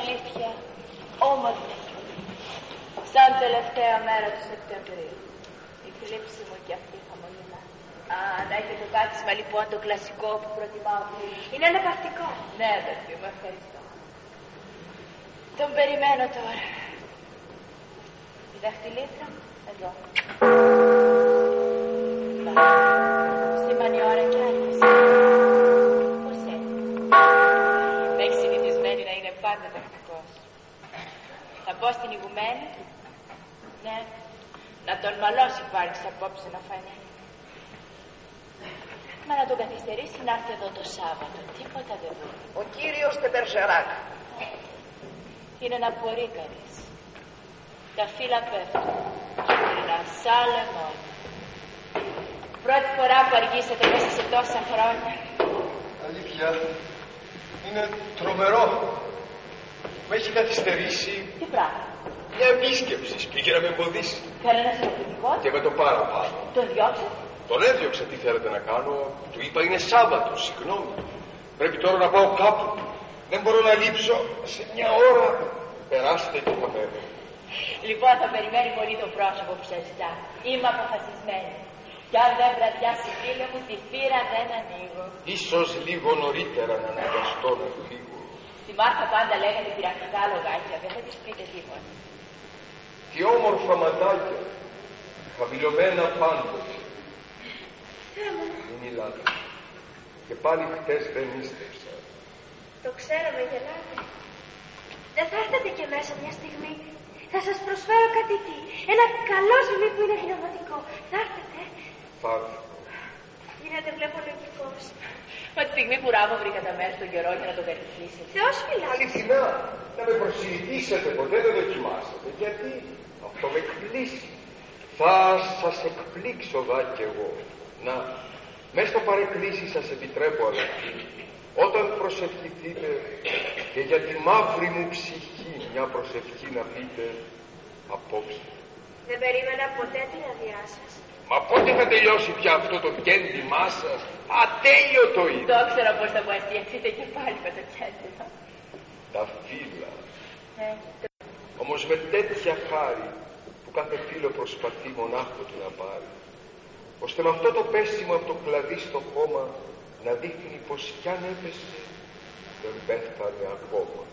αλήθεια, όμορφη. Σαν τελευταία μέρα του Σεπτεμβρίου. Η θλίψη μου και αυτή χαμογελά. Α, να έχει το κάτσιμα λοιπόν το κλασικό που προτιμάω πολύ. Είναι αναπαυτικό. Ναι, αδερφή μου, ευχαριστώ. Τον περιμένω τώρα. Η δαχτυλίτρα μου, εδώ. Σήμανε η ώρα κι άρχισε. Πώς έτσι. Δεν έχει συνηθισμένη να είναι πάντα τακτικός. Θα πω στην ηγουμένη. Ναι. Να τον μαλώσει πάρεις απόψε να φανεί. Μα να τον καθυστερήσει να έρθει εδώ το Σάββατο. Τίποτα δεν μπορεί. Ο κύριος Πετερζεράκ. Είναι να μπορεί κανείς. Τα φύλλα πέφτουν. Κίτρινα, σαν λεμόνι. Πρώτη φορά που αργήσατε μέσα σε τόσα χρόνια. Αλήθεια, είναι τρομερό. Με έχει καθυστερήσει. Τι πράγμα. Μια επίσκεψη πήγε να με εμποδίσει. Κανένας ερωτητικός. Και με το παραπάνω. Τον διώξατε. Τον έδιωξα, τι θέλετε να κάνω. Του είπα είναι Σάββατο, συγγνώμη. Πρέπει τώρα να πάω κάπου. Δεν μπορώ να λείψω. Σε μια ώρα περάστε και θα φεύγω. Λοιπόν, θα περιμένει πολύ το πρόσωπο που σας ζητά. Είμαι αποφασισμένη. Κι αν δεν βραδιάσει φίλε μου, τη θύρα δεν ανοίγω. Ίσως λίγο νωρίτερα να αναγκαστώ να φύγω. Στη Μάρθα πάντα λέγατε πειρακτικά λογάκια, δεν θα της πείτε τίποτα. Τι όμορφα ματάκια, χαμηλωμένα πάντοτε. Μην μιλάτε. Και πάλι χτες δεν ίστεψα. Το ξέρω, με γελάτε. Δεν θα έρθετε και μέσα μια στιγμή. Θα σας προσφέρω κάτι τι. Ένα καλό ζουμί που είναι γνωματικό. Θα έρθετε. Θα έρθω. Γίνατε βλέπω λογικός. Μα τη στιγμή που Ράμο βρήκα τα μέρη στον καιρό για να τον κατηχήσετε. Θεός φυλά. Αληθινά, να με προσιλητήσετε, ποτέ δεν δοκιμάσατε. Γιατί αυτό με εκπλήσει. Θα σας εκπλήξω δα κι εγώ. Να, μες στο παρεκκλήσι σας επιτρέπω αδελφοί. Όταν προσευχηθείτε και για τη μαύρη μου ψυχή μια προσευχή να πείτε απόψε. Δεν περίμενα ποτέ την αδειά σας. Μα πότε θα τελειώσει πια αυτό το κέντημά σας. Ατέλειωτο είναι. Το ήξερα πως θα μου αστιαστείτε και πάλι με το κέντημα. Τα φύλλα. Όμως με τέτοια χάρη που κάθε φύλλο προσπαθεί μονάχο του να πάρει, ώστε με αυτό το πέσιμο από το κλαδί στο χώμα να δείχνει πως κι αν έπεσε δεν πέθανε ακόμα.